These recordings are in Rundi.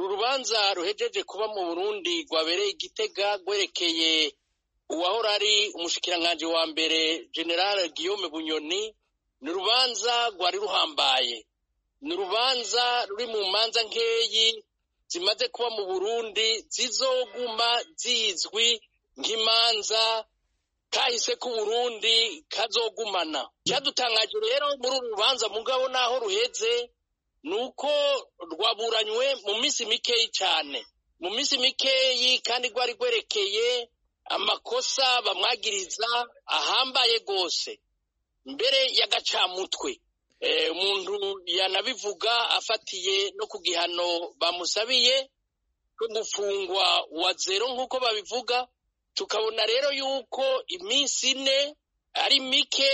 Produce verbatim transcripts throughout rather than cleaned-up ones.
uru rubanza ruhejeje kuba mu Burundi rwabereye Igitega rwerekeye uwahora ari umushikiranganji wa mbere General Guillaume Bunyoni, ni urubanza rwari ruhambaye, ni urubanza ruri mu manza nkeyi zimaze kuba mu Burundi zizoguma zizwi nk'imanza kahise ku Burundi kazogumana. Cyadutangaje rero muri uru rubanza mugabo naho ruheze nuko rwaburanywe mu minsi mikeyi cyane, mu minsi mikeyi kandi rwari rwerekeye amakosa bamwagiriza ahambaye gose mbere y'agacamutwe. Umuntu yanabivuga afatiye no ku gihano bamusabiye ko gufungwa wa zero nk'uko babivuga. Tukabona rero yuko iminsi ine ari mike,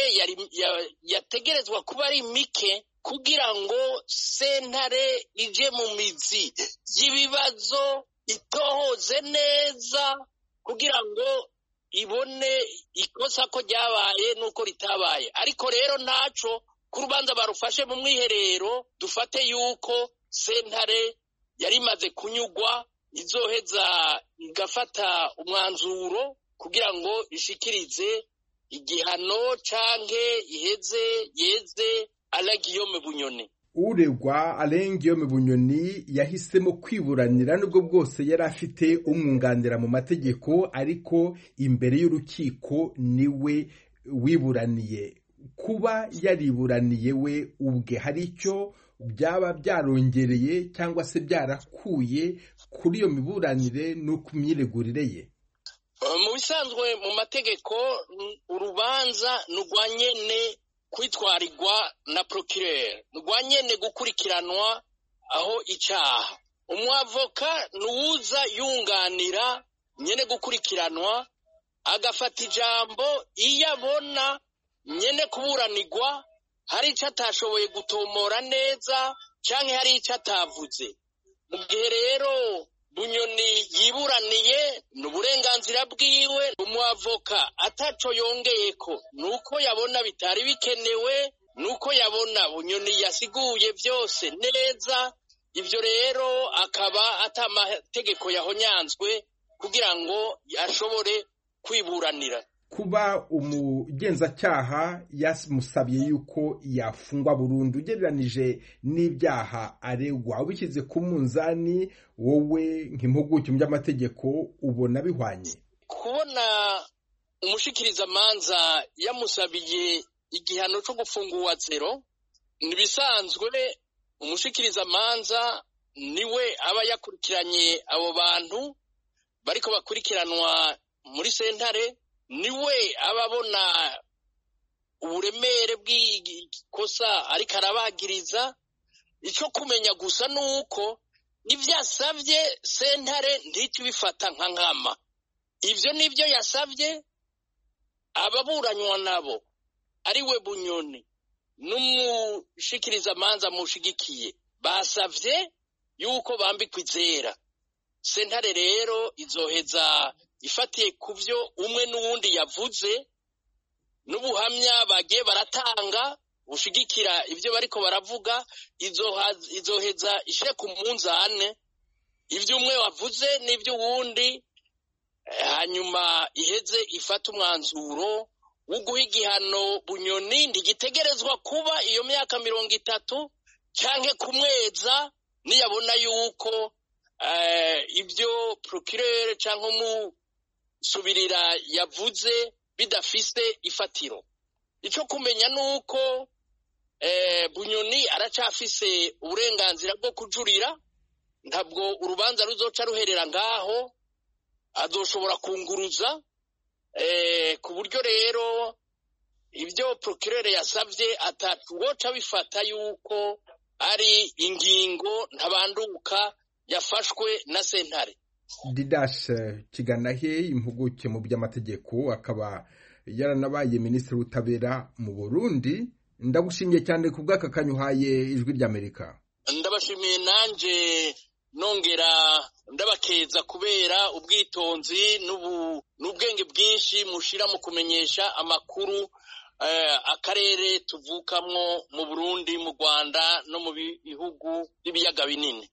yategerezwa kuba ari mike kugira ngo sentare ije mu mizi y'ibibazo, itohoze neza kugira ngo ibone ikosa ko ryabaye nuko ritabaye. Ariko rero ntaco ku rubanza barufashe mu mwiherero, dufate yuko sentare yari imaze kunyugwa, izoheza igafata umwanzuro kugira ngo ishikirize igihano canke iheze yeze Alain Guillaume Bunyoni. Uregwa Alain Guillaume Bunyoni yahisemo kwiburanira nubwo bwose yari afite umwunganira mu mategeko, ariko imbere y'urukiko niwe wiburaniye. Kuba yariburaniye we ubwe hari icyo byaba byarongereye cyangwa se byarakuye kuri iyo miburanire no ku myiregurire ye? Mu bisanzwe mu mategeko urubanza nurwa nyene kwitwarirwa na procureur, nurwa nyene gukurikiranwa aho icaha. Umwavoka nuwuza yunganira nyene gukurikiranwa, agafata ijambo iyo abona nyene kuburanirwa hari ico atashoboye gutomora neza canke hari ico atavuze. Mu gihe rero Bunyoni yiburaniye n'uburenganzira bwiwe, umwavoka ataco yongeyeko nuko yabona bitari bikenewe, nuko yabona Bunyoni yasiguye byose neza. Ivyo rero akaba atamategeko yahonyanzwe kugira ngo ashobore kwiburanira. Kuba umugenzacyaha yamusabye yuko yafungwa burundu ugereranije n'ibyaha aregwa, ubishyize ku munzani wowe nk'impuguke mu by'amategeko ubona bihwanye? Kubona umushikiriza manza yamusabiye igihano cyo gufungwa zero nibisanzwe. Umushikiriza manza niwe aba yakurikiranye abo bantu bariko bakurikiranwa muri sentare, niwe ababona uburemere bw'ikosa ariko arabagiriza. Ico kumenya gusa nuko ivyasavye sentare ntitubifata nka nkama. Ivyo nivyo yasavye ababuranywa nabo ariwe Bunyoni n'umushikiriza manza mushigikiye basavye yuko bambikwa izera. Sentare rero izoheza ifatiye kuvyo umwe n'uwundi yavuze n'ubuhamya bagiye baratanga bushigikira ivyo bariko baravuga, izoheza ishire ku munzane ivyo umwe wavuze n'ivyo uwundi, hanyuma iheze ifata umwanzuro wo guha igihano Bunyoni. Ntigitegerezwa kuba iyo myaka mirongo itatu canke kumweza niyabona yuko ibyo procureur canke umusubirira yavuze bidafise ifatiro. Ico kumenya nuko Bunyoni aracafise uburenganzira bwo kujurira, ntabwo urubanza ruzoca ruherera ngaho, azoshobora kunguruza ku buryo rero ibyo procureur yasavye atawoca bifata yuko ari ingingo ntabanduka yafashwe na sentare. Didash Kiganahe, impuguke mu by'amategeko, akaba yaranabaye minisitiri w'ubutabera mu Burundi, ndagushimiye cyane ku bw'aka kanyuhaye ijwi ry'Amerika. Ndabashimiye nanje nongera ndabakeza kubera ubwitonzi n'ubwenge bwinshi mushira mu kumenyesha amakuru akarere tuvukamwo mu Burundi, mu Rwanda no mu bihugu by'ibiyaga binini.